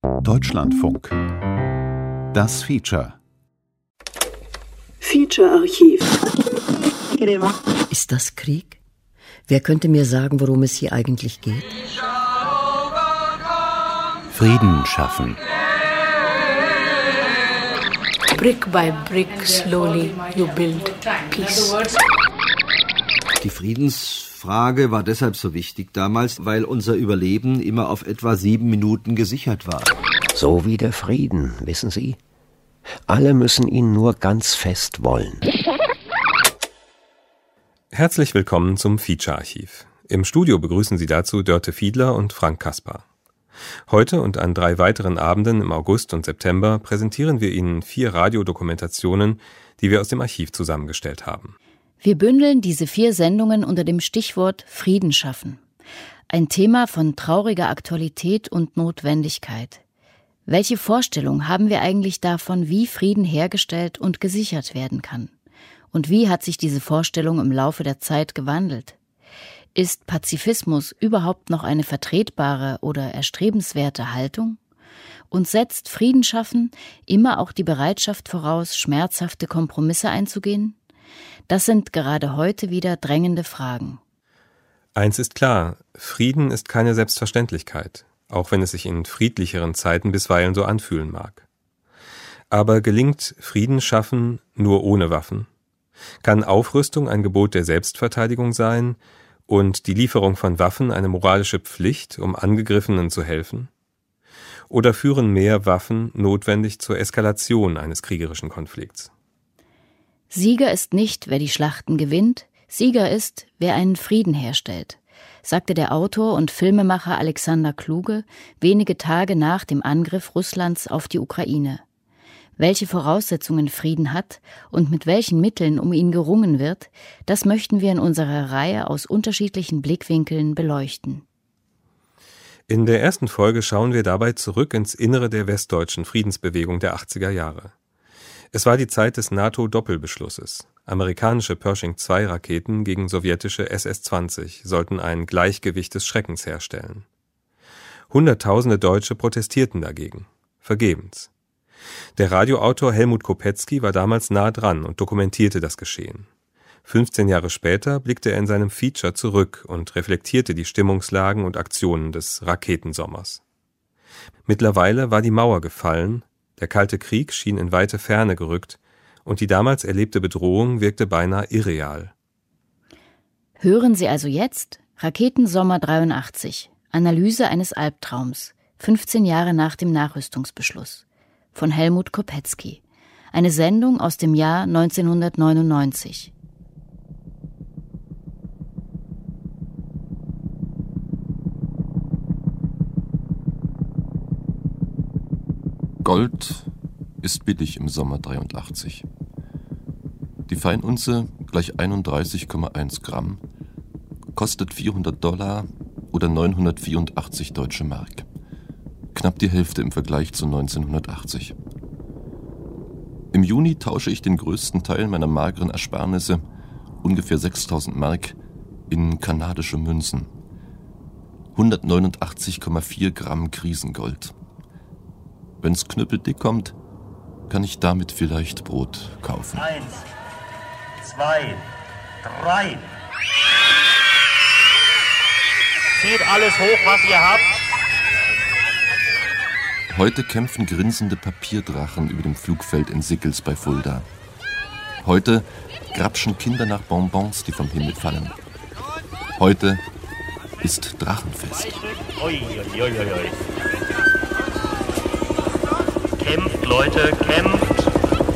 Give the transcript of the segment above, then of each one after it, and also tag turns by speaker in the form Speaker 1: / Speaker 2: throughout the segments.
Speaker 1: Deutschlandfunk. Das Feature.
Speaker 2: Feature-Archiv.
Speaker 3: Ist das Krieg? Wer könnte mir sagen, worum es hier eigentlich geht?
Speaker 1: Frieden schaffen.
Speaker 4: Brick by brick, slowly you build peace.
Speaker 5: Die Friedensfrage war deshalb so wichtig damals, weil unser Überleben immer auf etwa 7 Minuten gesichert war.
Speaker 6: So wie der Frieden, wissen Sie? Alle müssen ihn nur ganz fest wollen.
Speaker 7: Herzlich willkommen zum Feature-Archiv. Im Studio begrüßen Sie dazu Dörte Fiedler und Frank Kaspar. Heute und an 3 weiteren Abenden im August und September präsentieren wir Ihnen 4 Radiodokumentationen, die wir aus dem Archiv zusammengestellt haben.
Speaker 8: Wir bündeln diese 4 Sendungen unter dem Stichwort Frieden schaffen. Ein Thema von trauriger Aktualität und Notwendigkeit. Welche Vorstellung haben wir eigentlich davon, wie Frieden hergestellt und gesichert werden kann? Und wie hat sich diese Vorstellung im Laufe der Zeit gewandelt? Ist Pazifismus überhaupt noch eine vertretbare oder erstrebenswerte Haltung? Und setzt Frieden schaffen immer auch die Bereitschaft voraus, schmerzhafte Kompromisse einzugehen? Das sind gerade heute wieder drängende Fragen.
Speaker 7: Eins ist klar, Frieden ist keine Selbstverständlichkeit, auch wenn es sich in friedlicheren Zeiten bisweilen so anfühlen mag. Aber gelingt Frieden schaffen nur ohne Waffen? Kann Aufrüstung ein Gebot der Selbstverteidigung sein und die Lieferung von Waffen eine moralische Pflicht, um Angegriffenen zu helfen? Oder führen mehr Waffen notwendig zur Eskalation eines kriegerischen Konflikts?
Speaker 8: Sieger ist nicht, wer die Schlachten gewinnt, Sieger ist, wer einen Frieden herstellt, sagte der Autor und Filmemacher Alexander Kluge wenige Tage nach dem Angriff Russlands auf die Ukraine. Welche Voraussetzungen Frieden hat und mit welchen Mitteln um ihn gerungen wird, das möchten wir in unserer Reihe aus unterschiedlichen Blickwinkeln beleuchten.
Speaker 7: In der ersten Folge schauen wir dabei zurück ins Innere der westdeutschen Friedensbewegung der 80er Jahre. Es war die Zeit des NATO-Doppelbeschlusses. Amerikanische Pershing-2-Raketen gegen sowjetische SS-20 sollten ein Gleichgewicht des Schreckens herstellen. Hunderttausende Deutsche protestierten dagegen. Vergebens. Der Radioautor Helmut Kopetzky war damals nah dran und dokumentierte das Geschehen. 15 Jahre später blickte er in seinem Feature zurück und reflektierte die Stimmungslagen und Aktionen des Raketensommers. Mittlerweile war die Mauer gefallen, der Kalte Krieg schien in weite Ferne gerückt und die damals erlebte Bedrohung wirkte beinahe irreal.
Speaker 8: Hören Sie also jetzt Raketensommer 83, Analyse eines Albtraums, 15 Jahre nach dem Nachrüstungsbeschluss. Von Helmut Kopetzky. Eine Sendung aus dem Jahr 1999.
Speaker 9: Gold ist billig im Sommer 83. Die Feinunze, gleich 31,1 Gramm, kostet $400 oder 984 Deutsche Mark. Knapp die Hälfte im Vergleich zu 1980. Im Juni tausche ich den größten Teil meiner mageren Ersparnisse, ungefähr 6.000 Mark, in kanadische Münzen. 189,4 Gramm Krisengold. Wenn's knüppeldick kommt, kann ich damit vielleicht Brot kaufen.
Speaker 10: 1, 2, 3. Zieht alles hoch, was ihr habt.
Speaker 9: Heute kämpfen grinsende Papierdrachen über dem Flugfeld in Sickels bei Fulda. Heute grapschen Kinder nach Bonbons, die vom Himmel fallen. Heute ist Drachenfest.
Speaker 10: Ui. Kämpft, Leute, kämpft!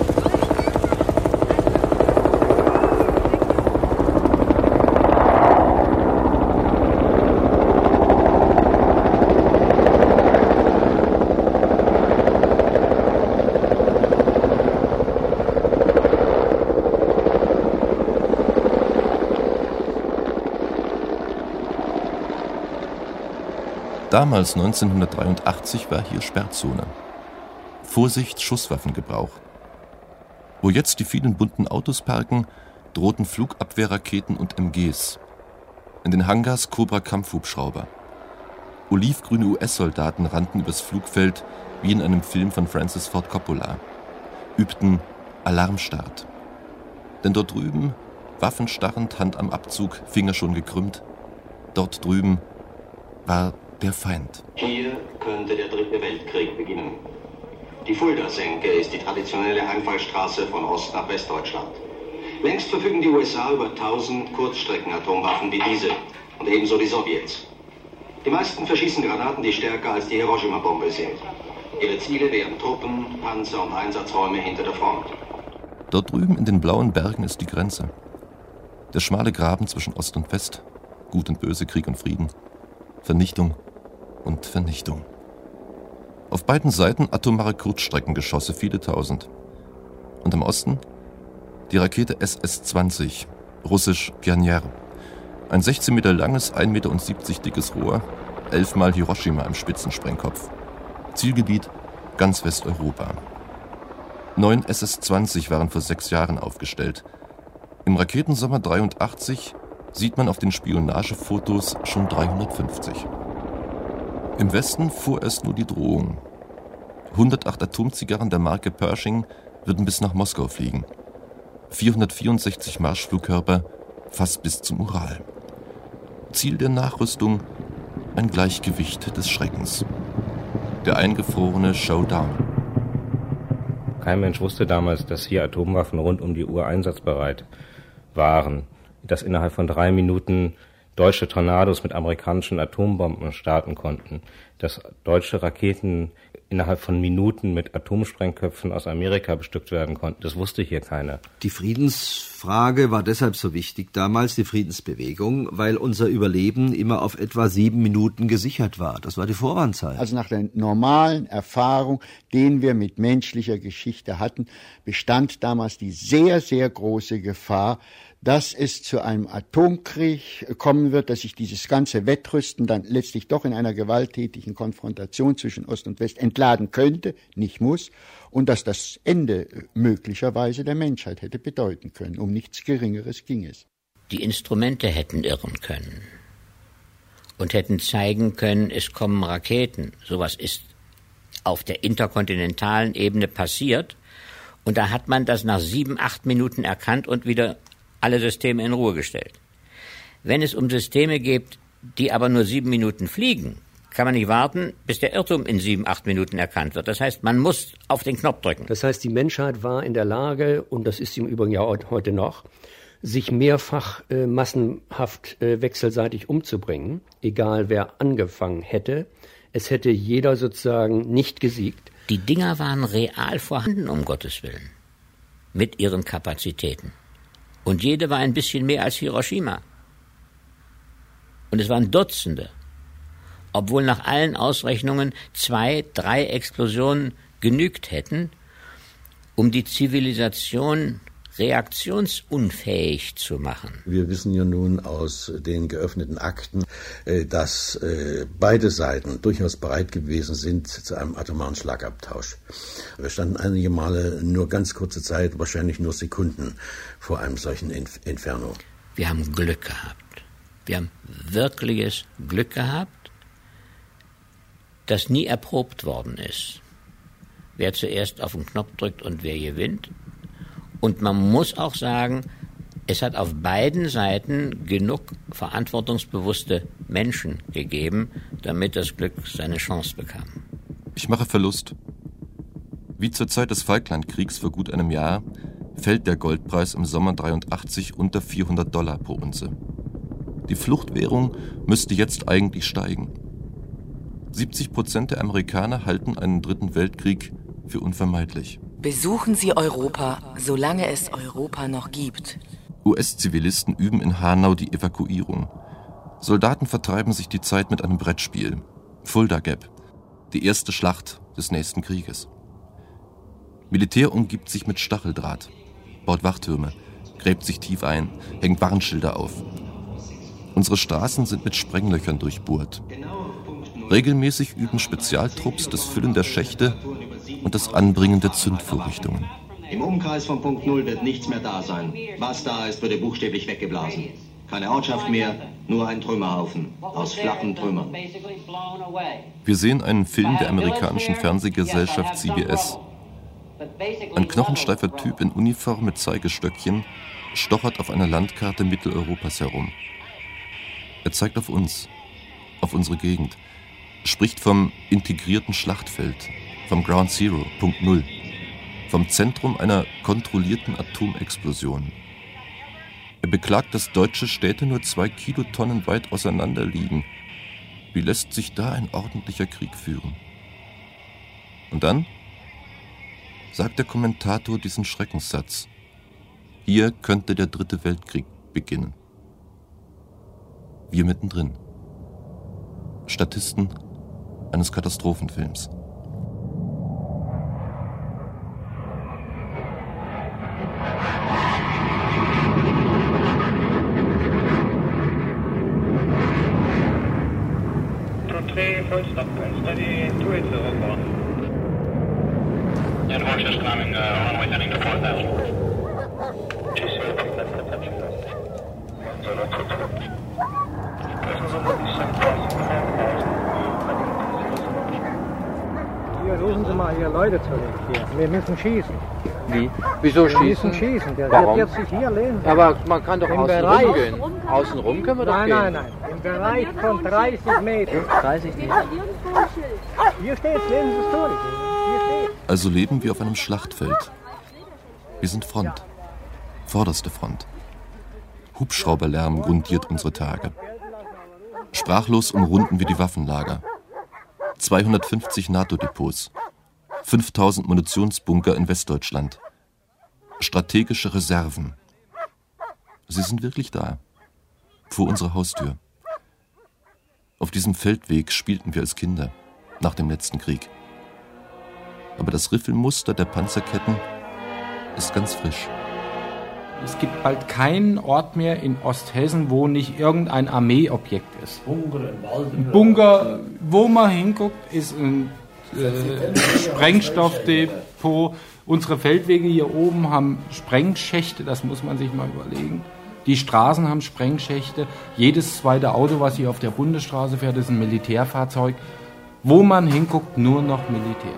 Speaker 9: Damals, 1983, war hier Sperrzone. Vorsicht, Schusswaffengebrauch. Wo jetzt die vielen bunten Autos parken, drohten Flugabwehrraketen und MGs. In den Hangars Cobra-Kampfhubschrauber. Olivgrüne US-Soldaten rannten übers Flugfeld wie in einem Film von Francis Ford Coppola, übten Alarmstart. Denn dort drüben, waffenstarrend, Hand am Abzug, Finger schon gekrümmt, dort drüben war der Feind.
Speaker 2: Hier könnte der 3. Weltkrieg beginnen. Die Fulda-Senke ist die traditionelle Einfallstraße von Ost- nach Westdeutschland. Längst verfügen die USA über 1000 Kurzstrecken-Atomwaffen wie diese und ebenso die Sowjets. Die meisten verschießen Granaten, die stärker als die Hiroshima-Bombe sind. Ihre Ziele wären Truppen, Panzer und Einsatzräume hinter der Front.
Speaker 9: Dort drüben in den blauen Bergen ist die Grenze. Der schmale Graben zwischen Ost und West, Gut und Böse, Krieg und Frieden, Vernichtung und Vernichtung. Auf beiden Seiten atomare Kurzstreckengeschosse, viele tausend. Und im Osten die Rakete SS-20, russisch Pionер. Ein 16 Meter langes, 1,70 Meter dickes Rohr, 11-mal Hiroshima im Spitzensprengkopf. Zielgebiet ganz Westeuropa. 9 SS-20 waren vor 6 Jahren aufgestellt. Im Raketensommer 83 sieht man auf den Spionagefotos schon 350. Im Westen fuhr erst nur die Drohung. 108 Atomzigarren der Marke Pershing würden bis nach Moskau fliegen. 464 Marschflugkörper fast bis zum Ural. Ziel der Nachrüstung: ein Gleichgewicht des Schreckens. Der eingefrorene Showdown.
Speaker 11: Kein Mensch wusste damals, dass hier Atomwaffen rund um die Uhr einsatzbereit waren. Dass innerhalb von 3 Minuten deutsche Tornados mit amerikanischen Atombomben starten konnten. Dass deutsche Raketen innerhalb von Minuten mit Atomsprengköpfen aus Amerika bestückt werden konnten. Das wusste hier keiner.
Speaker 5: Die Friedensfrage war deshalb so wichtig damals, die Friedensbewegung, weil unser Überleben immer auf etwa 7 Minuten gesichert war. Das war die Vorwarnzeit.
Speaker 12: Also nach der normalen Erfahrung, den wir mit menschlicher Geschichte hatten, bestand damals die sehr, sehr große Gefahr, dass es zu einem Atomkrieg kommen wird, dass sich dieses ganze Wettrüsten dann letztlich doch in einer gewalttätigen Konfrontation zwischen Ost und West entladen könnte, nicht muss, und dass das Ende möglicherweise der Menschheit hätte bedeuten können. Um nichts Geringeres ging es.
Speaker 13: Die Instrumente hätten irren können und hätten zeigen können, es kommen Raketen. Sowas ist auf der interkontinentalen Ebene passiert, und da hat man das nach 7, 8 Minuten erkannt und wieder alle Systeme in Ruhe gestellt. Wenn es um Systeme geht, die aber nur 7 Minuten fliegen, kann man nicht warten, bis der Irrtum in 7, 8 Minuten erkannt wird. Das heißt, man muss auf den Knopf drücken.
Speaker 6: Das heißt, die Menschheit war in der Lage, und das ist im Übrigen ja heute noch, sich mehrfach massenhaft wechselseitig umzubringen, egal wer angefangen hätte. Es hätte jeder sozusagen nicht gesiegt.
Speaker 13: Die Dinger waren real vorhanden, um Gottes Willen, mit ihren Kapazitäten. Und jede war ein bisschen mehr als Hiroshima. Und es waren Dutzende. Obwohl nach allen Ausrechnungen 2, 3 Explosionen genügt hätten, um die Zivilisation reaktionsunfähig zu machen.
Speaker 14: Wir wissen ja nun aus den geöffneten Akten, dass beide Seiten durchaus bereit gewesen sind zu einem atomaren Schlagabtausch. Wir standen einige Male nur ganz kurze Zeit, wahrscheinlich nur Sekunden, vor einem solchen Inferno.
Speaker 13: Wir haben Glück gehabt. Wir haben wirkliches Glück gehabt, das nie erprobt worden ist. Wer zuerst auf den Knopf drückt und wer gewinnt. Und man muss auch sagen, es hat auf beiden Seiten genug verantwortungsbewusste Menschen gegeben, damit das Glück seine Chance bekam.
Speaker 9: Ich mache Verlust. Wie zur Zeit des Falklandkriegs vor gut einem Jahr fällt der Goldpreis im Sommer 83 unter $400 pro Unze. Die Fluchtwährung müsste jetzt eigentlich steigen. 70% der Amerikaner halten einen 3. Weltkrieg für unvermeidlich.
Speaker 15: Besuchen Sie Europa, solange es Europa noch gibt.
Speaker 9: US-Zivilisten üben in Hanau die Evakuierung. Soldaten vertreiben sich die Zeit mit einem Brettspiel. Fulda Gap, die erste Schlacht des nächsten Krieges. Militär umgibt sich mit Stacheldraht, baut Wachtürme, gräbt sich tief ein, hängt Warnschilder auf. Unsere Straßen sind mit Sprenglöchern durchbohrt. Regelmäßig üben Spezialtrupps das Füllen der Schächte und das Anbringen der Zündvorrichtungen.
Speaker 2: Im Umkreis von Punkt 0 wird nichts mehr da sein. Was da ist, wird buchstäblich weggeblasen. Keine Ortschaft mehr, Nur ein Trümmerhaufen aus flachen Trümmern.
Speaker 9: Wir sehen einen Film der amerikanischen Fernsehgesellschaft CBS. Ein knochensteifer Typ in Uniform mit Zeigestöckchen stochert auf einer Landkarte Mitteleuropas herum. Er zeigt auf uns, auf unsere Gegend, spricht vom integrierten Schlachtfeld, vom Ground Zero, Punkt Null, vom Zentrum einer kontrollierten Atomexplosion. Er beklagt, dass deutsche Städte nur 2 Kilotonnen weit auseinander liegen. Wie lässt sich da ein ordentlicher Krieg führen? Und dann sagt der Kommentator diesen Schreckenssatz. Hier könnte der 3. Weltkrieg beginnen. Wir mittendrin. Statisten eines Katastrophenfilms.
Speaker 16: Hier, rufen Sie mal hier Leute zurück hier. Wir müssen schießen.
Speaker 17: Wie? Wieso schießen?
Speaker 16: Wir müssen schießen. Der
Speaker 17: Warum?
Speaker 16: wird jetzt sich hier lehnen.
Speaker 17: Aber man kann doch
Speaker 16: Im
Speaker 17: außen
Speaker 16: Bereich.
Speaker 17: rumgehen. Außenrum können wir doch gehen.
Speaker 16: Nein. Im Bereich von 30 Metern.
Speaker 17: 30 nicht.
Speaker 16: Hier steht's, lesen Sie es durch. Hier steht's.
Speaker 9: Also leben wir auf einem Schlachtfeld. Wir sind Front. Vorderste Front. Hubschrauberlärm rundiert unsere Tage. Sprachlos umrunden wir die Waffenlager. 250 NATO-Depots. 5000 Munitionsbunker in Westdeutschland. Strategische Reserven. Sie sind wirklich da. Vor unserer Haustür. Auf diesem Feldweg spielten wir als Kinder. Nach dem letzten Krieg. Aber das Riffelmuster der Panzerketten ist ganz frisch.
Speaker 18: Es gibt bald keinen Ort mehr in Osthessen, wo nicht irgendein Armeeobjekt ist. Ein Bunker, wo man hinguckt, ist ein Sprengstoffdepot. Unsere Feldwege hier oben haben Sprengschächte, das muss man sich mal überlegen. Die Straßen haben Sprengschächte. Jedes zweite Auto, was hier auf der Bundesstraße fährt, ist ein Militärfahrzeug. Wo man hinguckt, nur noch Militär.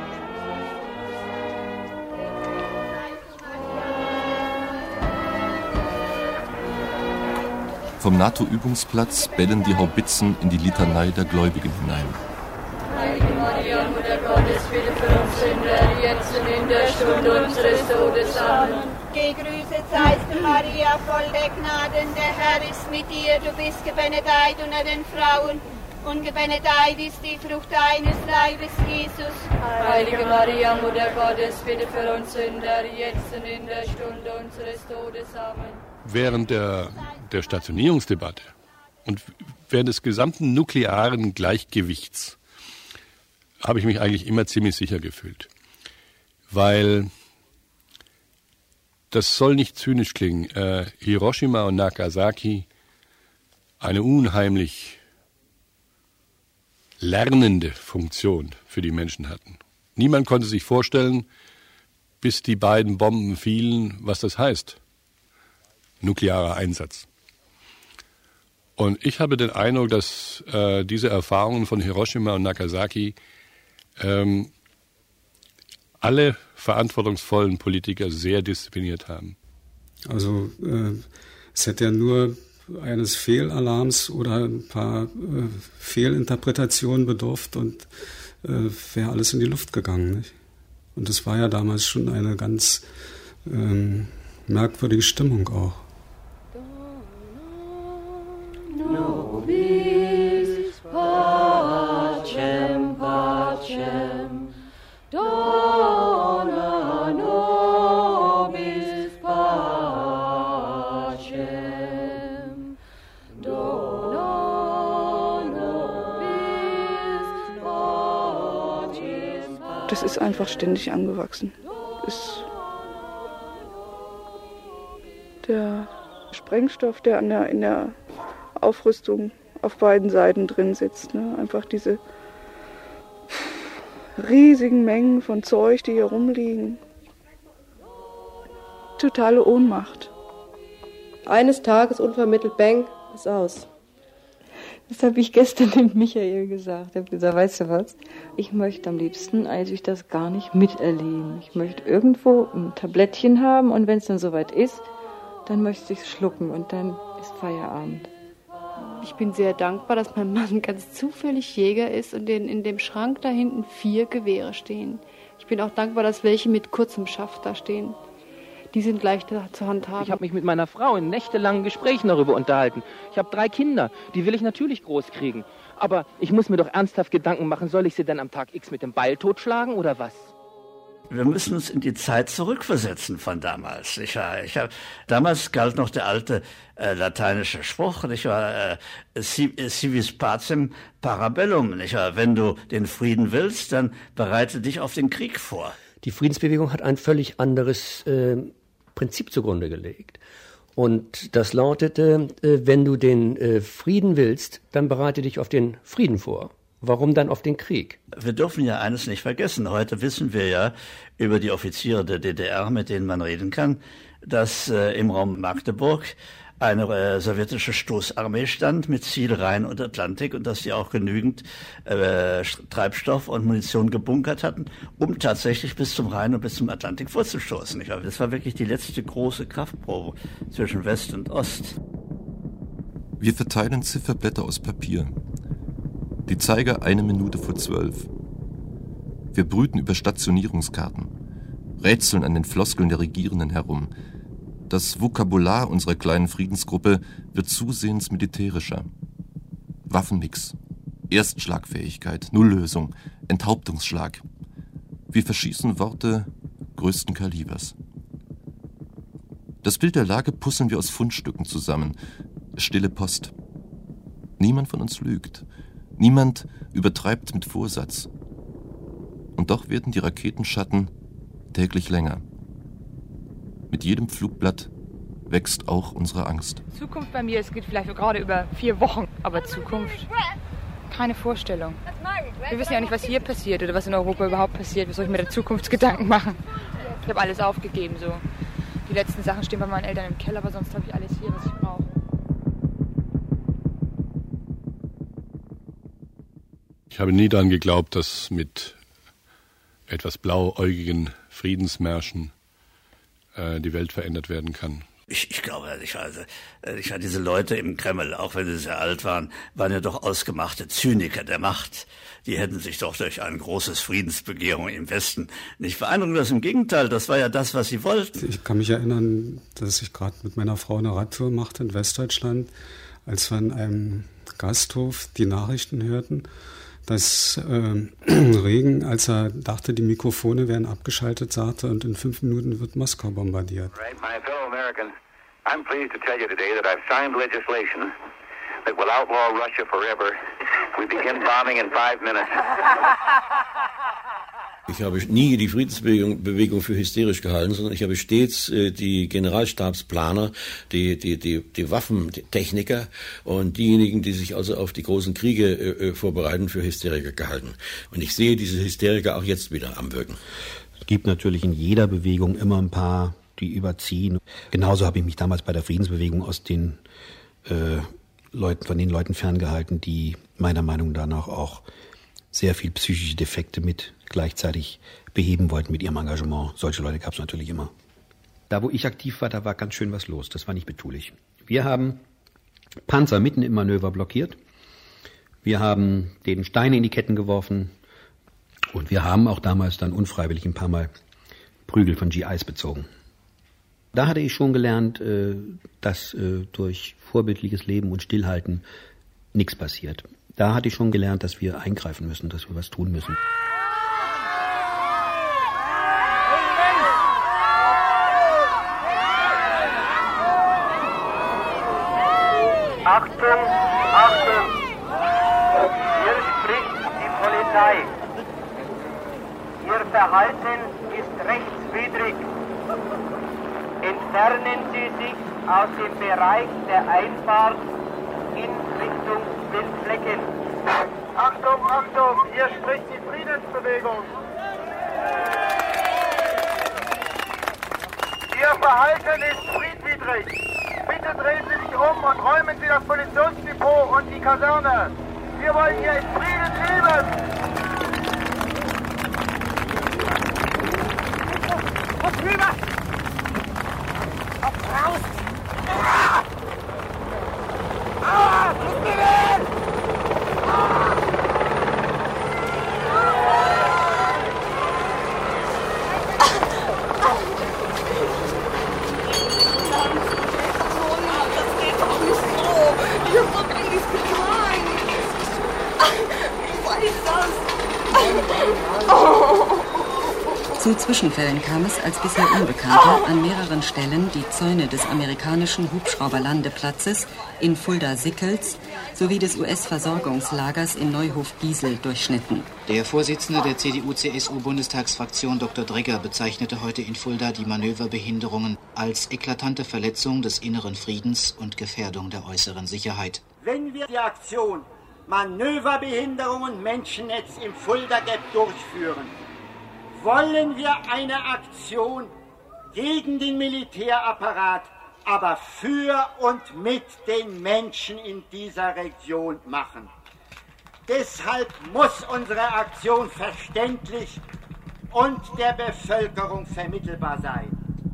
Speaker 9: Vom NATO-Übungsplatz bellen die Haubitzen in die Litanei der Gläubigen hinein.
Speaker 19: Heilige Maria, Mutter Gottes, bitte für uns Sünder, jetzt und in der Stunde unseres Todes. Amen.
Speaker 20: Gegrüßet seist du, Maria, voll der Gnaden, der Herr ist mit dir. Du bist gebenedeit unter den Frauen und gebenedeit ist die Frucht deines Leibes, Jesus.
Speaker 19: Heilige Maria, Mutter Gottes, bitte für uns Sünder, jetzt und in der Stunde unseres Todes. Amen.
Speaker 21: Während der Stationierungsdebatte und während des gesamten nuklearen Gleichgewichts habe ich mich eigentlich immer ziemlich sicher gefühlt. Weil, das soll nicht zynisch klingen, Hiroshima und Nagasaki eine unheimlich lernende Funktion für die Menschen hatten. Niemand konnte sich vorstellen, bis die beiden Bomben fielen, was das heißt. Nuklearer Einsatz. Und ich habe den Eindruck, dass diese Erfahrungen von Hiroshima und Nagasaki alle verantwortungsvollen Politiker sehr diszipliniert haben.
Speaker 22: Also es hätte ja nur eines Fehlalarms oder ein paar Fehlinterpretationen bedurft und wäre alles in die Luft gegangen. Nicht? Und es war ja damals schon eine ganz merkwürdige Stimmung auch.
Speaker 19: Nobis pacem, pacem, dona nobis pacem, dona nobis pacem.
Speaker 23: Das ist einfach ständig angewachsen. Der Sprengstoff, der in der Aufrüstung auf beiden Seiten drin sitzt. Ne? Einfach diese riesigen Mengen von Zeug, die hier rumliegen. Totale Ohnmacht.
Speaker 24: Eines Tages unvermittelt, bang, ist aus.
Speaker 1: Das habe ich gestern dem Michael gesagt. Ich habe gesagt, weißt du was, ich möchte am liebsten eigentlich das gar nicht miterleben. Ich möchte irgendwo ein Tablettchen haben und wenn es dann soweit ist, dann möchte ich es schlucken und dann ist Feierabend.
Speaker 3: Ich bin sehr dankbar, dass mein Mann ganz zufällig Jäger ist und in dem Schrank da hinten 4 Gewehre stehen. Ich bin auch dankbar, dass welche mit kurzem Schaft da stehen. Die sind leicht zu handhaben.
Speaker 4: Ich habe mich mit meiner Frau in nächtelangen Gesprächen darüber unterhalten. Ich habe 3 Kinder, die will ich natürlich groß kriegen. Aber ich muss mir doch ernsthaft Gedanken machen, soll ich sie denn am Tag X mit dem Beil totschlagen oder was?
Speaker 24: Wir müssen uns in die Zeit zurückversetzen von damals. Damals galt noch der alte lateinische Spruch, nicht wahr? Civis pacem parabellum, nicht wahr? Wenn du den Frieden willst, dann bereite dich auf den Krieg vor.
Speaker 6: Die Friedensbewegung hat ein völlig anderes Prinzip zugrunde gelegt. Und das lautete, wenn du den Frieden willst, dann bereite dich auf den Frieden vor. Warum dann auf den Krieg?
Speaker 24: Wir dürfen ja eines nicht vergessen. Heute wissen wir ja über die Offiziere der DDR, mit denen man reden kann, dass im Raum Magdeburg eine sowjetische Stoßarmee stand mit Ziel Rhein und Atlantik und dass sie auch genügend Treibstoff und Munition gebunkert hatten, um tatsächlich bis zum Rhein und bis zum Atlantik vorzustoßen. Das war wirklich die letzte große Kraftprobe zwischen West und Ost.
Speaker 9: Wir verteilen Zifferblätter aus Papier. Die Zeiger 1 Minute vor 12. Wir brüten über Stationierungskarten, rätseln an den Floskeln der Regierenden herum. Das Vokabular unserer kleinen Friedensgruppe wird zusehends militärischer. Waffenmix, Erstschlagfähigkeit, Nulllösung, Enthauptungsschlag. Wir verschießen Worte größten Kalibers. Das Bild der Lage puzzeln wir aus Fundstücken zusammen. Stille Post. Niemand von uns lügt. Niemand übertreibt mit Vorsatz. Und doch werden die Raketenschatten täglich länger. Mit jedem Flugblatt wächst auch unsere Angst.
Speaker 25: Zukunft bei mir, es geht vielleicht gerade über 4 Wochen, aber Zukunft, keine Vorstellung. Wir wissen ja nicht, was hier passiert oder was in Europa überhaupt passiert. Wie soll ich mir da Zukunftsgedanken machen? Ich habe alles aufgegeben, so. Die letzten Sachen stehen bei meinen Eltern im Keller, aber sonst habe ich alles hier, was ich brauche.
Speaker 21: Ich habe nie daran geglaubt, dass mit etwas blauäugigen Friedensmärschen die Welt verändert werden kann.
Speaker 24: Ich glaube, diese Leute im Kreml, auch wenn sie sehr alt waren ja doch ausgemachte Zyniker der Macht. Die hätten sich doch durch ein großes Friedensbegehren im Westen nicht beeindrucken lassen. Im Gegenteil, das war ja das, was sie wollten.
Speaker 22: Ich kann mich erinnern, dass ich gerade mit meiner Frau eine Radtour machte in Westdeutschland, als wir in einem Gasthof die Nachrichten hörten, dass Reagan, als er dachte, die Mikrofone wären abgeschaltet, sagte, und in 5 Minuten wird Moskau bombardiert.
Speaker 26: Right, my fellow Americans, I'm pleased to tell you today that I've signed legislation that will outlaw Russia forever. We begin bombing in 5 minutes.
Speaker 14: Ich habe nie die Friedensbewegung für hysterisch gehalten, sondern ich habe stets die Generalstabsplaner, die Waffentechniker und diejenigen, die sich also auf die großen Kriege vorbereiten, für Hysteriker gehalten. Und ich sehe diese Hysteriker auch jetzt wieder am Wirken.
Speaker 27: Es gibt natürlich in jeder Bewegung immer ein paar, die überziehen. Genauso habe ich mich damals bei der Friedensbewegung von den Leuten ferngehalten, die meiner Meinung nach auch sehr viel psychische Defekte mit gleichzeitig beheben wollten mit ihrem Engagement. Solche Leute gab es natürlich immer. Da, wo ich aktiv war, da war ganz schön was los. Das war nicht betulich. Wir haben Panzer mitten im Manöver blockiert. Wir haben denen Steine in die Ketten geworfen. Und wir haben auch damals dann unfreiwillig ein paar Mal Prügel von GIs bezogen. Da hatte ich schon gelernt, dass durch vorbildliches Leben und Stillhalten nichts passiert. Da hatte ich schon gelernt, dass wir eingreifen müssen, dass wir was tun müssen.
Speaker 26: Achtung, Achtung! Hier spricht die Polizei. Ihr Verhalten ist rechtswidrig. Entfernen Sie sich aus dem Bereich der Einfahrt in Richtung Wildflecken. Achtung, Achtung! Hier spricht die Friedensbewegung. Ihr Verhalten ist friedwidrig. Bitte Bitte drehen Sie sich um und räumen Sie das Munitionsdepot und die Kaserne. Wir wollen hier in Frieden leben.
Speaker 16: Was rüber! Kopf raus! Tut mir weh!
Speaker 5: Das geht doch nicht so. Ich hab doch gar nichts getan. Ich weiß das.
Speaker 7: Zu Zwischenfällen kam es als bisher Unbekannte an mehreren Stellen die Zäune des amerikanischen Hubschrauberlandeplatzes in Fulda-Sickels sowie des US-Versorgungslagers in Neuhof-Giesel durchschnitten.
Speaker 8: Der Vorsitzende der CDU-CSU-Bundestagsfraktion Dr. Dregger bezeichnete heute in Fulda die Manöverbehinderungen als eklatante Verletzung des inneren Friedens und Gefährdung der äußeren Sicherheit.
Speaker 10: Wenn wir die Aktion Manöverbehinderungen Menschennetz im Fulda-Gap durchführen, wollen wir eine Aktion gegen den Militärapparat, aber für und mit den Menschen in dieser Region machen. Deshalb muss unsere Aktion verständlich und der Bevölkerung vermittelbar sein.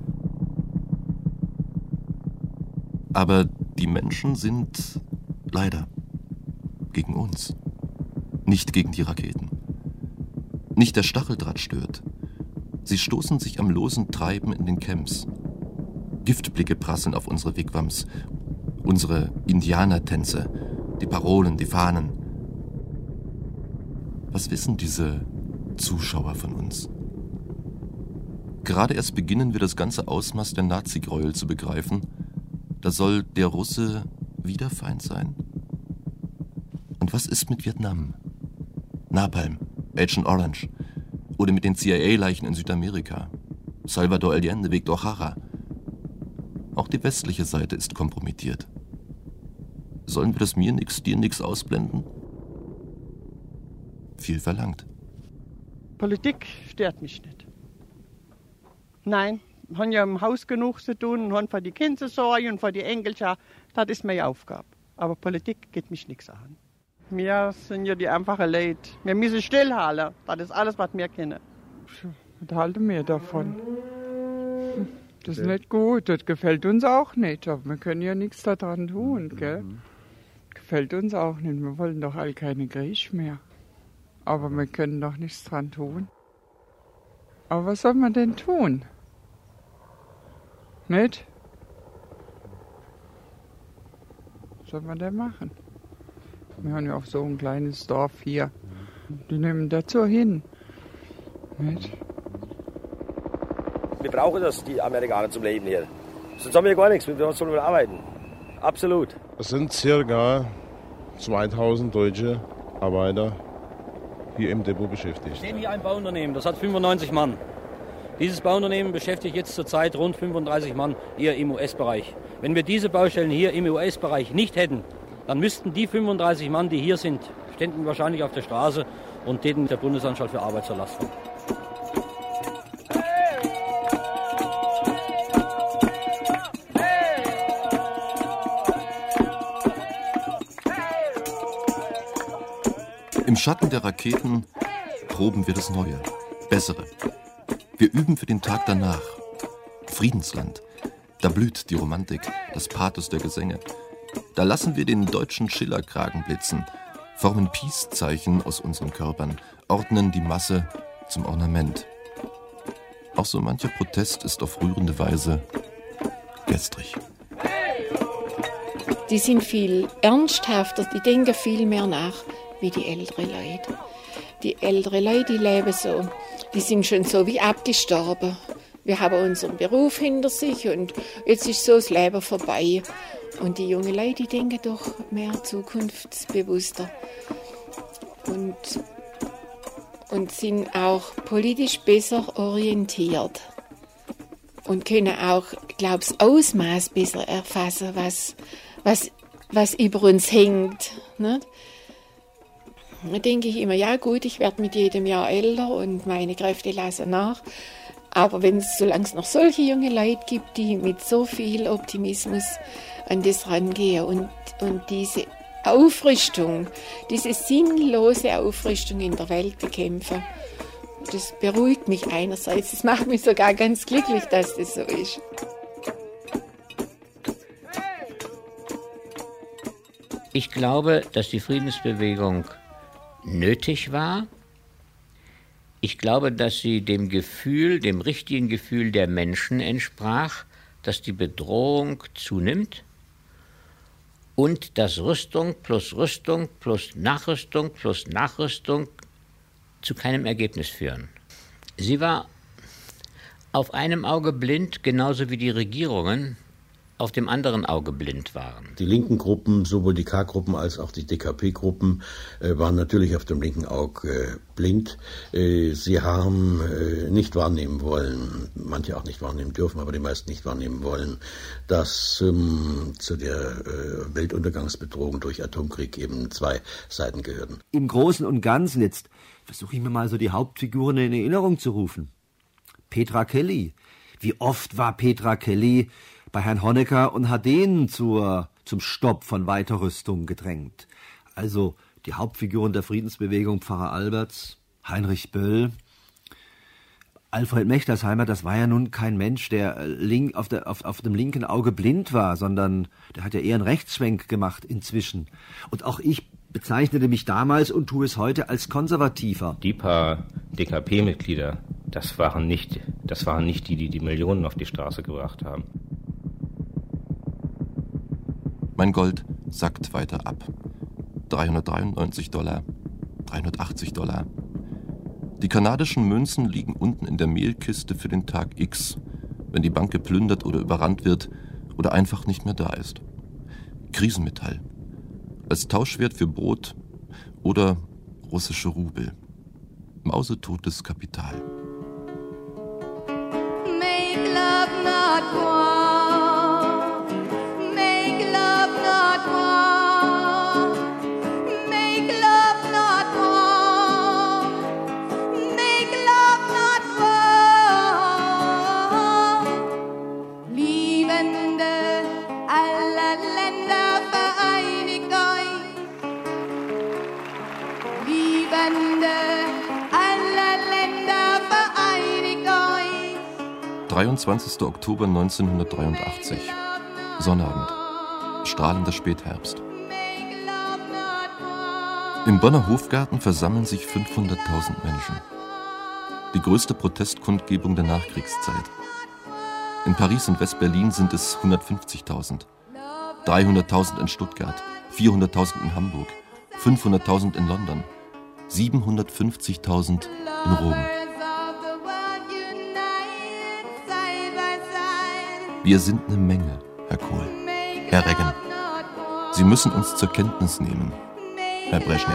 Speaker 9: Aber die Menschen sind leider gegen uns, nicht gegen die Raketen. Nicht der Stacheldraht stört. Sie stoßen sich am losen Treiben in den Camps. Giftblicke prasseln auf unsere Wigwams, unsere Indianertänze, die Parolen, die Fahnen. Was wissen diese Zuschauer von uns? Gerade erst beginnen wir das ganze Ausmaß der Nazi-Gräuel zu begreifen. Da soll der Russe wieder Feind sein. Und was ist mit Vietnam? Napalm, Agent Orange oder mit den CIA-Leichen in Südamerika? Salvador Allende, Victor Jara. Auch die westliche Seite ist kompromittiert. Sollen wir das mir nix, dir nix ausblenden? Viel verlangt.
Speaker 11: Politik stört mich nicht. Nein, wir haben ja im Haus genug zu tun und haben für die Kinder sorgen und für die Enkelchen. Das ist meine Aufgabe. Aber Politik geht mich nichts an. Wir sind ja die einfachen Leute. Wir müssen stillhalten. Das ist alles, was wir kennen.
Speaker 12: Was halten wir davon? Das ist nicht gut, das gefällt uns auch nicht. Aber wir können ja nichts daran tun, gell? Gefällt uns auch nicht. Wir wollen doch all keine Krieg mehr. Aber wir können doch nichts dran tun. Aber was soll man denn tun? Nicht? Was soll man denn machen? Wir haben ja auch so ein kleines Dorf hier. Die nehmen dazu hin. Nicht?
Speaker 13: Wir brauchen das, die Amerikaner, zum Leben hier. Sonst haben wir gar nichts, wir sollen wir arbeiten. Absolut.
Speaker 28: Es sind ca. 2000 deutsche Arbeiter hier im Depot beschäftigt.
Speaker 29: Wir sehen hier ein Bauunternehmen, das hat 95 Mann. Dieses Bauunternehmen beschäftigt jetzt zurzeit rund 35 Mann hier im US-Bereich. Wenn wir diese Baustellen hier im US-Bereich nicht hätten, dann müssten die 35 Mann, die hier sind, ständen wahrscheinlich auf der Straße und täten der Bundesanstalt für Arbeit zur Last fallen.
Speaker 9: Im Schatten der Raketen proben wir das Neue, Bessere. Wir üben für den Tag danach. Friedensland. Da blüht die Romantik, das Pathos der Gesänge. Da lassen wir den deutschen Schillerkragen blitzen, formen Peace-Zeichen aus unseren Körpern, ordnen die Masse zum Ornament. Auch so mancher Protest ist auf rührende Weise gestrig.
Speaker 30: Die sind viel ernsthafter, die denken viel mehr nach wie die älteren Leute. Die älteren Leute, die leben so, die sind schon so wie abgestorben. Wir haben unseren Beruf hinter sich und jetzt ist so das Leben vorbei. Und die jungen Leute, die denken doch mehr zukunftsbewusster und sind auch politisch besser orientiert und können auch, glaube ich, das Ausmaß besser erfassen, was über uns hängt. Nicht? Da denke ich immer, ja gut, ich werde mit jedem Jahr älter und meine Kräfte lassen nach. Aber solange es noch solche junge Leute gibt, die mit so viel Optimismus an das rangehe und diese Aufrüstung, diese sinnlose Aufrüstung in der Welt bekämpfen. Das beruhigt mich einerseits, das macht mich sogar ganz glücklich, dass das so ist.
Speaker 1: Ich glaube, dass die Friedensbewegung nötig war. Ich glaube, dass sie dem richtigen Gefühl der Menschen entsprach, dass die Bedrohung zunimmt und dass Rüstung plus Nachrüstung zu keinem Ergebnis führen. Sie war auf einem Auge blind, genauso wie die Regierungen auf dem anderen Auge blind waren.
Speaker 14: Die linken Gruppen, sowohl die K-Gruppen als auch die DKP-Gruppen, waren natürlich auf dem linken Auge blind. Sie haben nicht wahrnehmen wollen, manche auch nicht wahrnehmen dürfen, aber die meisten nicht wahrnehmen wollen, dass zu der Weltuntergangsbedrohung durch Atomkrieg eben zwei Seiten gehörten.
Speaker 2: Im Großen und Ganzen, jetzt versuche ich mir mal so die Hauptfiguren in Erinnerung zu rufen. Petra Kelly. Wie oft war Petra Kelly bei Herrn Honecker und hat den zum Stopp von Weiterrüstung gedrängt. Also die Hauptfiguren der Friedensbewegung, Pfarrer Alberts, Heinrich Böll, Alfred Mechtersheimer, das war ja nun kein Mensch, der auf dem linken Auge blind war, sondern der hat ja eher einen Rechtsschwenk gemacht inzwischen. Und auch ich bezeichnete mich damals und tue es heute als Konservativer.
Speaker 3: Die paar DKP-Mitglieder, das waren nicht die Millionen auf die Straße gebracht haben.
Speaker 9: Mein Gold sackt weiter ab. $393, $380. Die kanadischen Münzen liegen unten in der Mehlkiste für den Tag X, wenn die Bank geplündert oder überrannt wird oder einfach nicht mehr da ist. Krisenmetall. Als Tauschwert für Brot oder russische Rubel. Mausetotes Kapital.
Speaker 5: Make love not war. Make love not war. Make love not war. Make love not war. Liebende aller Länder vereinigt euch. Liebende aller Länder vereinigt euch.
Speaker 9: 23. Oktober 1983. Sonnabend. Strahlender Spätherbst. Im Bonner Hofgarten versammeln sich 500.000 Menschen. Die größte Protestkundgebung der Nachkriegszeit. In Paris und West-Berlin sind es 150.000. 300.000 in Stuttgart, 400.000 in Hamburg, 500.000 in London, 750.000 in Rom. Wir sind eine Menge, Herr Kohl, Herr Reagan. Sie müssen uns zur Kenntnis nehmen, Herr Brezhnev.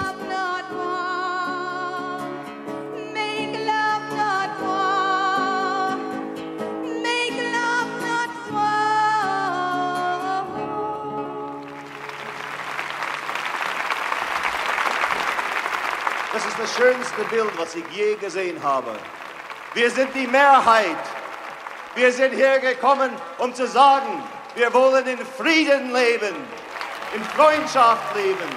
Speaker 4: Das ist das schönste Bild, was ich je gesehen habe. Wir sind die Mehrheit. Wir sind hergekommen, um zu sagen, wir wollen in Frieden leben, in Freundschaft leben.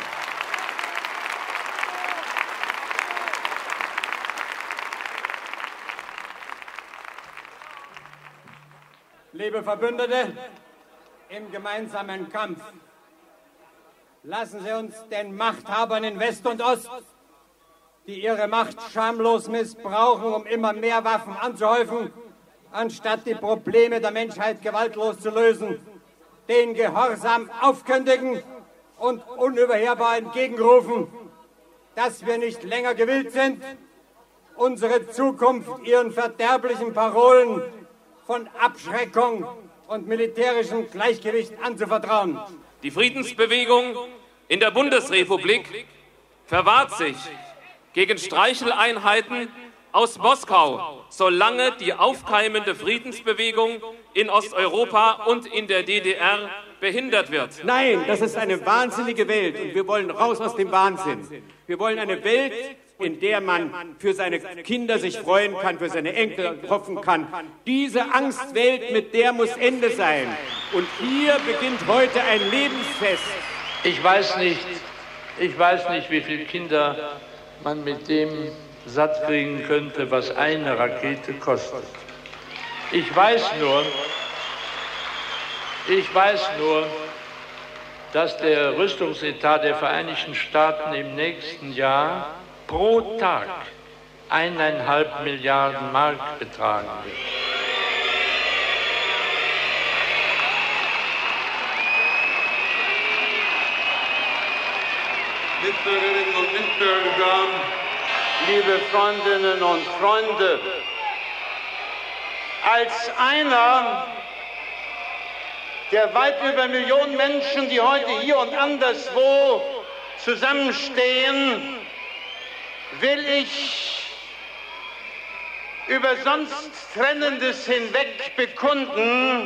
Speaker 10: Liebe Verbündete, im gemeinsamen Kampf lassen Sie uns den Machthabern in West und Ost, die ihre Macht schamlos missbrauchen, um immer mehr Waffen anzuhäufen, anstatt die Probleme der Menschheit gewaltlos zu lösen, den Gehorsam aufkündigen und unüberhörbar entgegenrufen, dass wir nicht länger gewillt sind, unsere Zukunft ihren verderblichen Parolen von Abschreckung und militärischem Gleichgewicht anzuvertrauen.
Speaker 15: Die Friedensbewegung in der Bundesrepublik verwahrt sich gegen Streicheleinheiten aus Moskau, solange die aufkeimende Friedensbewegung in Osteuropa und in der DDR behindert wird.
Speaker 10: Nein, das ist eine wahnsinnige Welt und wir wollen raus aus dem Wahnsinn. Wir wollen eine Welt, in der man für seine Kinder sich freuen kann, für seine Enkel hoffen kann. Diese Angstwelt, mit der muss Ende sein. Und hier beginnt heute ein Lebensfest.
Speaker 6: Ich weiß nicht, wie viele Kinder man mit dem satt kriegen könnte, was eine Rakete kostet. Ich weiß nur, dass der Rüstungsetat der Vereinigten Staaten im nächsten Jahr pro Tag 1,5 Milliarden Mark betragen wird.
Speaker 17: Mitbürgerinnen und Mitbürger, liebe Freundinnen und Freunde, als einer der weit über Millionen Menschen, die heute hier und anderswo zusammenstehen, will ich über sonst Trennendes hinweg bekunden,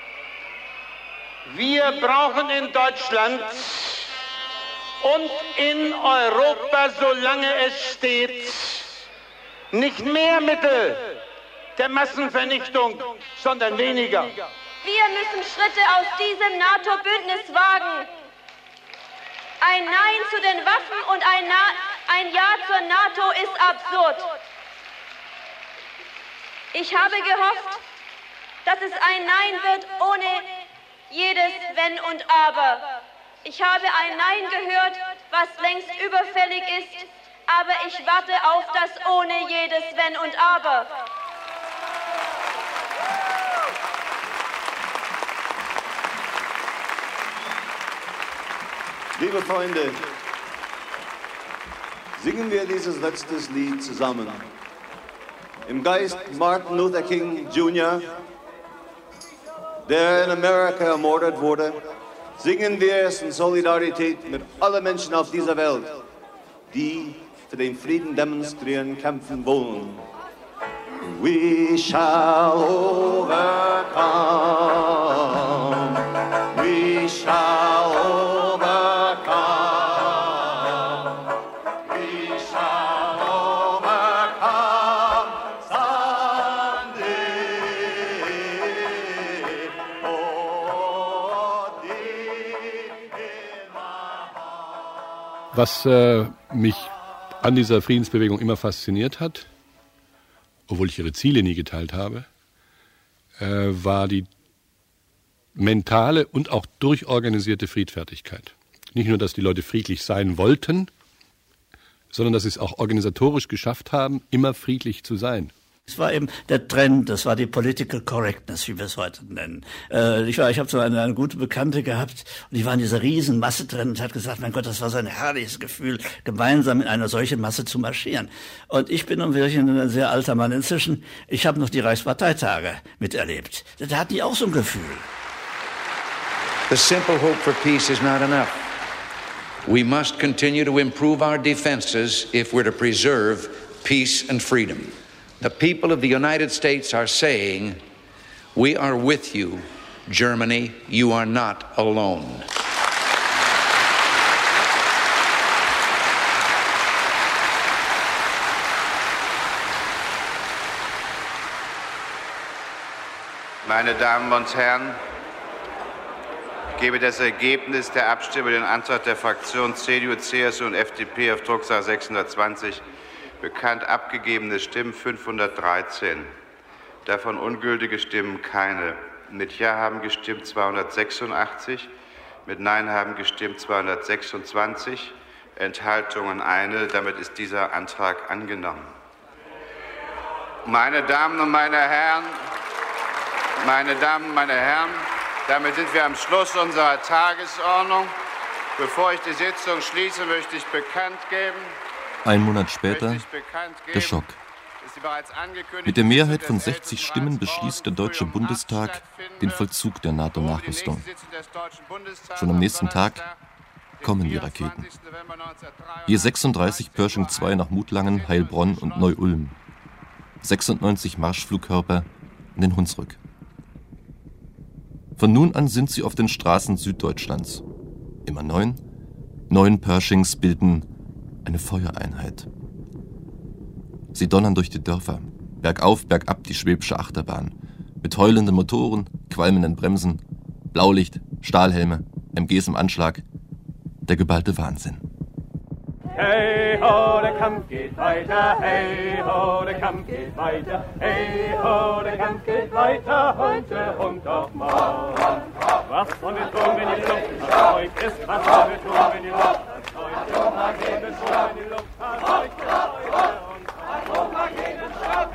Speaker 17: wir brauchen in Deutschland und in Europa, solange es steht, nicht mehr Mittel der Massenvernichtung, sondern weniger.
Speaker 18: Wir müssen Schritte aus diesem NATO-Bündnis wagen. Ein Nein zu den Waffen und ein Ja zur NATO ist absurd. Ich habe gehofft, dass es ein Nein wird ohne jedes Wenn und Aber. Ich habe ein Nein gehört, was längst überfällig ist, aber ich warte auf das ohne jedes Wenn und Aber.
Speaker 4: Liebe Freunde, singen wir dieses letzte Lied zusammen. Im Geist Martin Luther King Jr., der in Amerika ermordet wurde, singen wir es in Solidarität mit allen Menschen auf dieser Welt, die für den Frieden demonstrieren, kämpfen wollen. We shall overcome. We shall overcome. We shall overcome someday. Oh, deep in my heart.
Speaker 19: Was mich an dieser Friedensbewegung immer fasziniert hat, obwohl ich ihre Ziele nie geteilt habe, war die mentale und auch durchorganisierte Friedfertigkeit. Nicht nur, dass die Leute friedlich sein wollten, sondern dass sie es auch organisatorisch geschafft haben, immer friedlich zu sein.
Speaker 20: Es war eben der Trend, das war die Political Correctness, wie wir es heute nennen. Ich habe so eine gute Bekannte gehabt und die war in dieser riesen Masse drin und hat gesagt, mein Gott, das war so ein herrliches Gefühl, gemeinsam in einer solchen Masse zu marschieren. Und ich bin nun wirklich ein sehr alter Mann inzwischen. Ich habe noch die Reichsparteitage miterlebt. Da hatten die auch so ein Gefühl.
Speaker 21: The simple hope for peace is not enough. We must continue to improve our defenses if we're to preserve peace and freedom. The people of the United States are saying, we are with you, Germany, you are not alone.
Speaker 22: Meine Damen und Herren, ich gebe das Ergebnis der Abstimmung über den Antrag der Fraktionen CDU, CSU und FDP auf Drucksache 620 bekannt. Abgegebene Stimmen 513, davon ungültige Stimmen keine. Mit Ja haben gestimmt 286, mit Nein haben gestimmt 226, Enthaltungen eine. Damit ist dieser Antrag angenommen. Meine Damen und meine Herren, damit sind wir am Schluss unserer Tagesordnung. Bevor ich die Sitzung schließe, möchte ich bekannt geben,
Speaker 9: Ein Monat später der Schock. Mit der Mehrheit von 60 Stimmen beschließt der Deutsche Bundestag den Vollzug der NATO-Nachrüstung. Schon am nächsten Tag kommen die Raketen. Je 36 Pershing 2 nach Mutlangen, Heilbronn und Neu-Ulm. 96 Marschflugkörper in den Hunsrück. Von nun an sind sie auf den Straßen Süddeutschlands. Immer 9 Pershings bilden eine Feuereinheit. Sie donnern durch die Dörfer, bergauf, bergab die schwäbische Achterbahn. Mit heulenden Motoren, qualmenden Bremsen, Blaulicht, Stahlhelme, MGs im Anschlag. Der geballte Wahnsinn.
Speaker 7: Hey ho, der Kampf geht weiter, hey ho, der Kampf geht weiter, hey ho, der Kampf geht weiter, heute und auch morgen. Was wollen wir tun, wenn die Luft verzeugt ist? Was wollen wir tun, wenn die Luft verzeugt ist? Was wollen wir tun, wenn die Luft verzeugt ist? Atomar gegen den Stadt!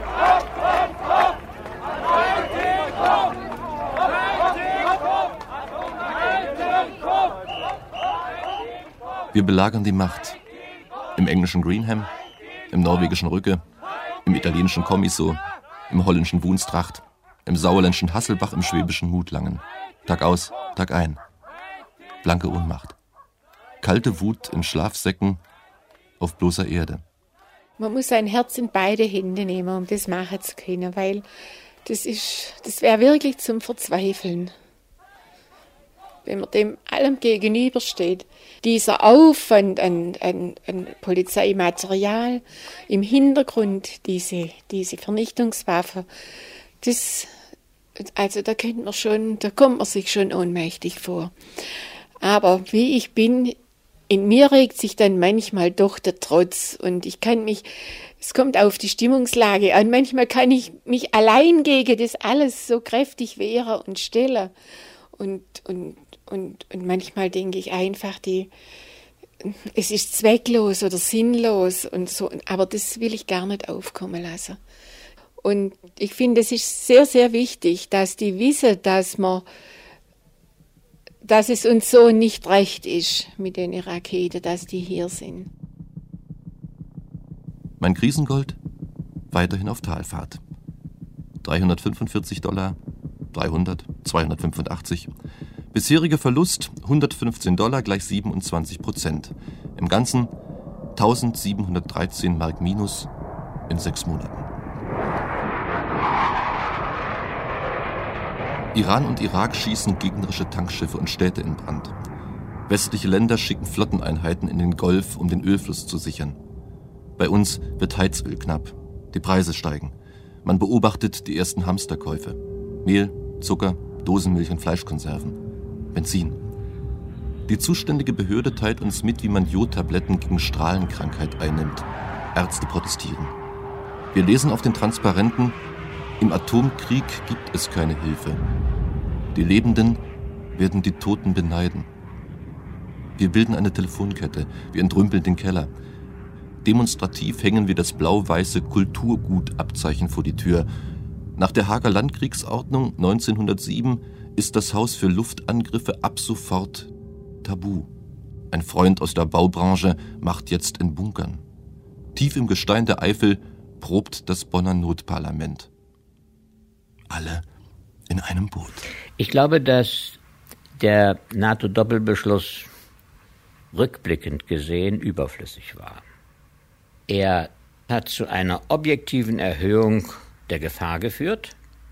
Speaker 9: Wir belagern die Macht. Im englischen Greenham, im norwegischen Rügge, im italienischen Commisso, im holländischen Woenstracht, im sauerländischen Hasselbach, im schwäbischen Mutlangen. Tag aus, Tag ein. Blanke Ohnmacht. Kalte Wut in Schlafsäcken auf bloßer Erde.
Speaker 30: Man muss sein Herz in beide Hände nehmen, um das machen zu können, weil das wäre wirklich zum Verzweifeln. Wenn man dem allem gegenübersteht, dieser Aufwand an Polizeimaterial, im Hintergrund diese Vernichtungswaffe, da kommt man sich schon ohnmächtig vor. Aber wie ich bin, in mir regt sich dann manchmal doch der Trotz und es kommt auf die Stimmungslage an, manchmal kann ich mich allein gegen das alles so kräftig wehren und stellen und manchmal denke ich einfach, es ist zwecklos oder sinnlos und so, aber das will ich gar nicht aufkommen lassen. Und ich finde, es ist sehr, sehr wichtig, dass die wissen, dass es uns so nicht recht ist mit den Raketen, dass die hier sind.
Speaker 9: Mein Krisengold weiterhin auf Talfahrt. $345, 300, 285. Bisheriger Verlust $115 gleich 27%. Im Ganzen 1713 Mark minus in 6 Monaten. Iran und Irak schießen gegnerische Tankschiffe und Städte in Brand. Westliche Länder schicken Flotteneinheiten in den Golf, um den Ölfluss zu sichern. Bei uns wird Heizöl knapp. Die Preise steigen. Man beobachtet die ersten Hamsterkäufe. Mehl, Zucker, Dosenmilch und Fleischkonserven. Benzin. Die zuständige Behörde teilt uns mit, wie man Jodtabletten gegen Strahlenkrankheit einnimmt. Ärzte protestieren. Wir lesen auf den Transparenten: Im Atomkrieg gibt es keine Hilfe. Die Lebenden werden die Toten beneiden. Wir bilden eine Telefonkette, wir entrümpeln den Keller. Demonstrativ hängen wir das blau-weiße Kulturgutabzeichen vor die Tür. Nach der Haager Landkriegsordnung 1907 ist das Haus für Luftangriffe ab sofort tabu. Ein Freund aus der Baubranche macht jetzt in Bunkern. Tief im Gestein der Eifel probt das Bonner Notparlament. Alle in einem Boot.
Speaker 1: Ich glaube, dass der NATO-Doppelbeschluss rückblickend gesehen überflüssig war. Er hat zu einer objektiven Erhöhung der Gefahr geführt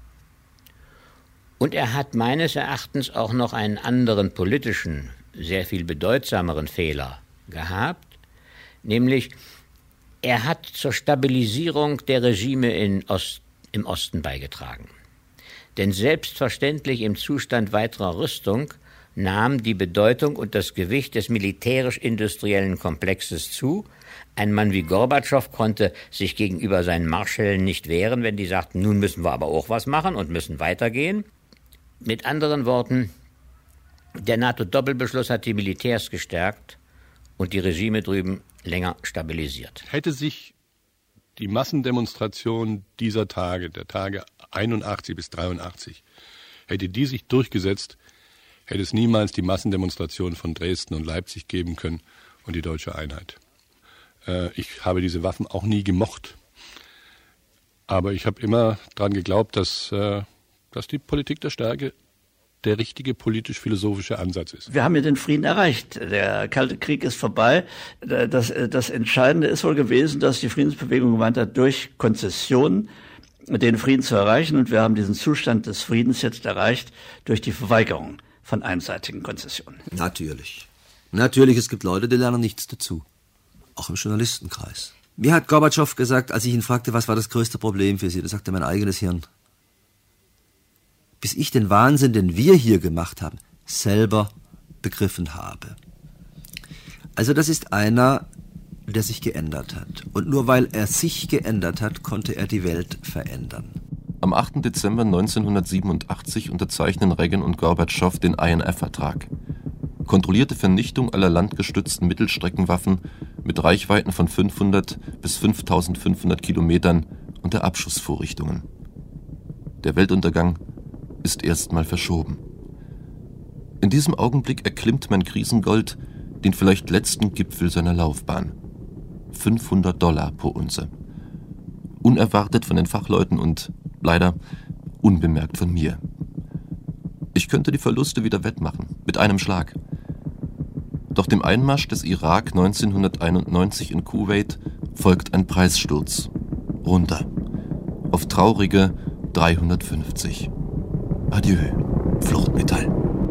Speaker 1: und er hat meines Erachtens auch noch einen anderen politischen, sehr viel bedeutsameren Fehler gehabt, nämlich er hat zur Stabilisierung der Regime im Osten beigetragen. Denn selbstverständlich im Zustand weiterer Rüstung nahm die Bedeutung und das Gewicht des militärisch-industriellen Komplexes zu. Ein Mann wie Gorbatschow konnte sich gegenüber seinen Marschällen nicht wehren, wenn die sagten, nun müssen wir aber auch was machen und müssen weitergehen. Mit anderen Worten, der NATO-Doppelbeschluss hat die Militärs gestärkt und die Regime drüben länger stabilisiert.
Speaker 19: Hätte sich die Massendemonstration dieser Tage, der Tage 81 bis 83, hätte die sich durchgesetzt, hätte es niemals die Massendemonstration von Dresden und Leipzig geben können und die deutsche Einheit. Ich habe diese Waffen auch nie gemocht. Aber ich habe immer daran geglaubt, dass die Politik der Stärke der richtige politisch-philosophische Ansatz ist.
Speaker 20: Wir haben ja den Frieden erreicht. Der Kalte Krieg ist vorbei. Das Entscheidende ist wohl gewesen, dass die Friedensbewegung gemeint hat, durch Konzessionen den Frieden zu erreichen. Und wir haben diesen Zustand des Friedens jetzt erreicht durch die Verweigerung von einseitigen Konzessionen.
Speaker 2: Natürlich. Natürlich, es gibt Leute, die lernen nichts dazu. Auch im Journalistenkreis. Mir hat Gorbatschow gesagt, als ich ihn fragte, was war das größte Problem für Sie, da sagte mein eigenes Hirn. Bis ich den Wahnsinn, den wir hier gemacht haben, selber begriffen habe. Also das ist einer, der sich geändert hat. Und nur weil er sich geändert hat, konnte er die Welt verändern.
Speaker 9: Am 8. Dezember 1987 unterzeichnen Reagan und Gorbatschow den INF-Vertrag. Kontrollierte Vernichtung aller landgestützten Mittelstreckenwaffen mit Reichweiten von 500 bis 5500 Kilometern und der Abschussvorrichtungen. Der Weltuntergang ist erstmal verschoben. In diesem Augenblick erklimmt mein Krisengold den vielleicht letzten Gipfel seiner Laufbahn. $500 pro Unze. Unerwartet von den Fachleuten und leider unbemerkt von mir. Ich könnte die Verluste wieder wettmachen, mit einem Schlag. Doch dem Einmarsch des Irak 1991 in Kuwait folgt ein Preissturz. Runter. Auf traurige 350. Adieu, Fluchtmetall.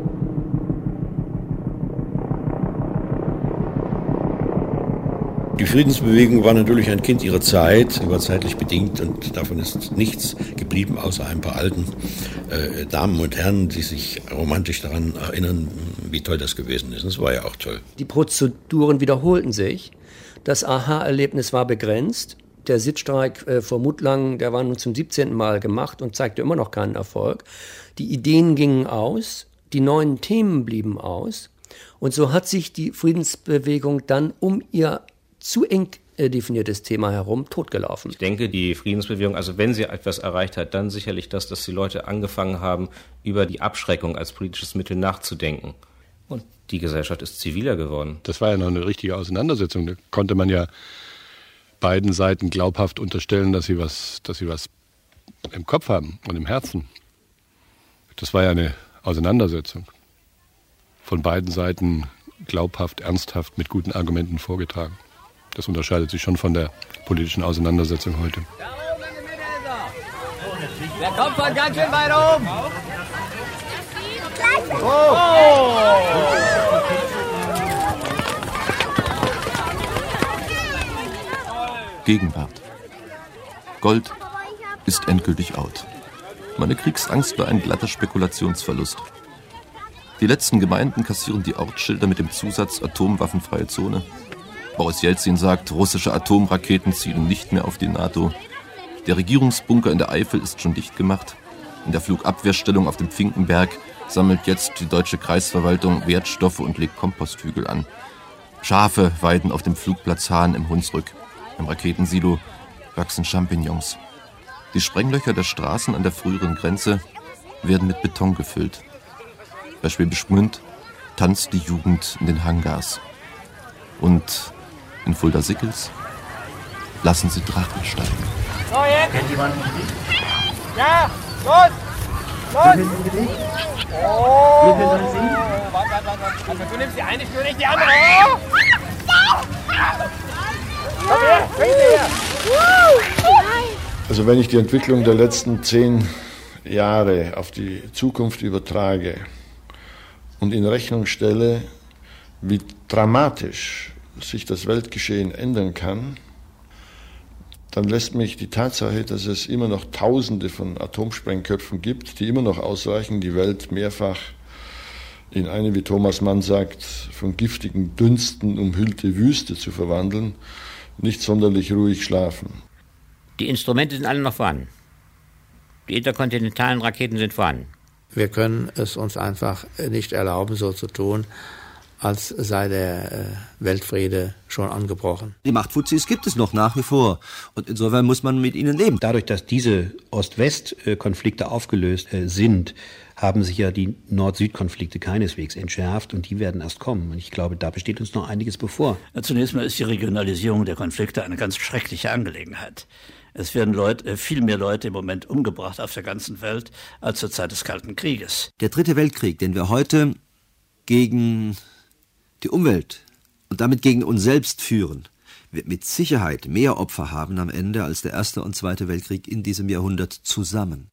Speaker 8: Die Friedensbewegung war natürlich ein Kind ihrer Zeit, sie war zeitlich bedingt und davon ist nichts geblieben, außer ein paar alten Damen und Herren, die sich romantisch daran erinnern, wie toll das gewesen ist. Und das war ja auch toll.
Speaker 11: Die Prozeduren wiederholten sich. Das Aha-Erlebnis war begrenzt. Der Sitzstreik vor Mutlangen, der war nun zum 17. Mal gemacht und zeigte immer noch keinen Erfolg. Die Ideen gingen aus, die neuen Themen blieben aus. Und so hat sich die Friedensbewegung dann um ihr zu eng definiertes Thema herum totgelaufen.
Speaker 3: Ich denke, die Friedensbewegung, also wenn sie etwas erreicht hat, dann sicherlich das, dass die Leute angefangen haben, über die Abschreckung als politisches Mittel nachzudenken. Und die Gesellschaft ist ziviler geworden.
Speaker 19: Das war ja noch eine richtige Auseinandersetzung. Da konnte man ja beiden Seiten glaubhaft unterstellen, dass sie was im Kopf haben und im Herzen. Das war ja eine Auseinandersetzung. Von beiden Seiten glaubhaft, ernsthaft, mit guten Argumenten vorgetragen. Das unterscheidet sich schon von der politischen Auseinandersetzung heute.
Speaker 12: Der kommt von ganz schön weit oben.
Speaker 9: Gegenwart. Gold ist endgültig out. Meine Kriegsangst war ein glatter Spekulationsverlust. Die letzten Gemeinden kassieren die Ortsschilder mit dem Zusatz atomwaffenfreie Zone. Boris Jelzin sagt, russische Atomraketen zielen nicht mehr auf die NATO. Der Regierungsbunker in der Eifel ist schon dicht gemacht. In der Flugabwehrstellung auf dem Finkenberg sammelt jetzt die deutsche Kreisverwaltung Wertstoffe und legt Komposthügel an. Schafe weiden auf dem Flugplatz Hahn im Hunsrück. Im Raketensilo wachsen Champignons. Die Sprenglöcher der Straßen an der früheren Grenze werden mit Beton gefüllt. Bei Schwäbisch Gmünd tanzt die Jugend in den Hangars. Und in Fulda-Sickels lassen sie Drachen steigen.
Speaker 12: So, jetzt! Kennt jemand? Ja, los! Los! Oh! Wie viel sollen Sie? Warte. Also du nimmst die eine Spur, nicht die andere. Oh! Komm her, bring sie her!
Speaker 8: Also wenn ich die Entwicklung der letzten 10 Jahre auf die Zukunft übertrage und in Rechnung stelle, wie dramatisch sich das Weltgeschehen ändern kann, dann lässt mich die Tatsache, dass es immer noch Tausende von Atomsprengköpfen gibt, die immer noch ausreichen, die Welt mehrfach in eine, wie Thomas Mann sagt, von giftigen Dünsten umhüllte Wüste zu verwandeln, nicht sonderlich ruhig schlafen.
Speaker 1: Die Instrumente sind alle noch vorhanden. Die interkontinentalen Raketen sind vorhanden.
Speaker 13: Wir können es uns einfach nicht erlauben, so zu tun, als sei der Weltfriede schon angebrochen.
Speaker 2: Die Machtfuzis gibt es noch nach wie vor. Und insofern muss man mit ihnen leben.
Speaker 16: Dadurch, dass diese Ost-West-Konflikte aufgelöst sind, haben sich ja die Nord-Süd-Konflikte keineswegs entschärft und die werden erst kommen. Und ich glaube, da besteht uns noch einiges bevor.
Speaker 20: Zunächst mal ist die Regionalisierung der Konflikte eine ganz schreckliche Angelegenheit. Es werden viel mehr Leute im Moment umgebracht auf der ganzen Welt als zur Zeit des Kalten Krieges.
Speaker 2: Der Dritte Weltkrieg, den wir heute gegen die Umwelt und damit gegen uns selbst führen, wird mit Sicherheit mehr Opfer haben am Ende als der Erste und Zweite Weltkrieg in diesem Jahrhundert zusammen.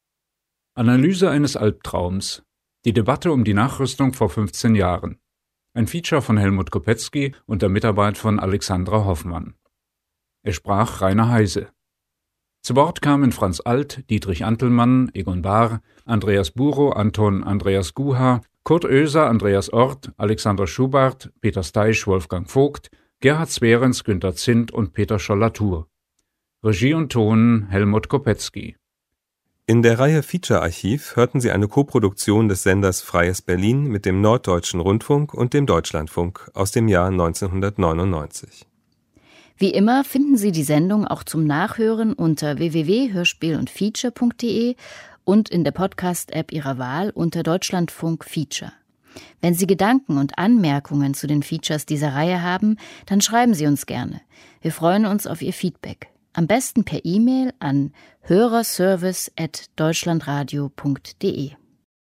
Speaker 23: Analyse eines Albtraums. Die Debatte um die Nachrüstung vor 15 Jahren.
Speaker 5: ein Feature von Helmut Kopetzky unter Mitarbeit von Alexandra Hoffmann. Es sprach Rainer Heise. Zu Wort kamen Franz Alt, Dietrich Antelmann, Egon Bahr, Andreas Burow, Anton Andreas Guha, Kurt Oeser, Andreas Ort, Alexander Schubart, Peter Steisch, Wolfgang Vogt, Gerhard Sverens, Günter Zindt und Peter Scholl-Latour. Regie und Ton Helmut Kopetzky.
Speaker 14: In der Reihe Feature-Archiv hörten Sie eine Koproduktion des Senders Freies Berlin mit dem Norddeutschen Rundfunk und dem Deutschlandfunk aus dem Jahr 1999.
Speaker 15: Wie immer finden Sie die Sendung auch zum Nachhören unter www.hörspielundfeature.de und in der Podcast-App Ihrer Wahl unter Deutschlandfunk Feature. Wenn Sie Gedanken und Anmerkungen zu den Features dieser Reihe haben, dann schreiben Sie uns gerne. Wir freuen uns auf Ihr Feedback. Am besten per E-Mail an hörerservice@deutschlandradio.de.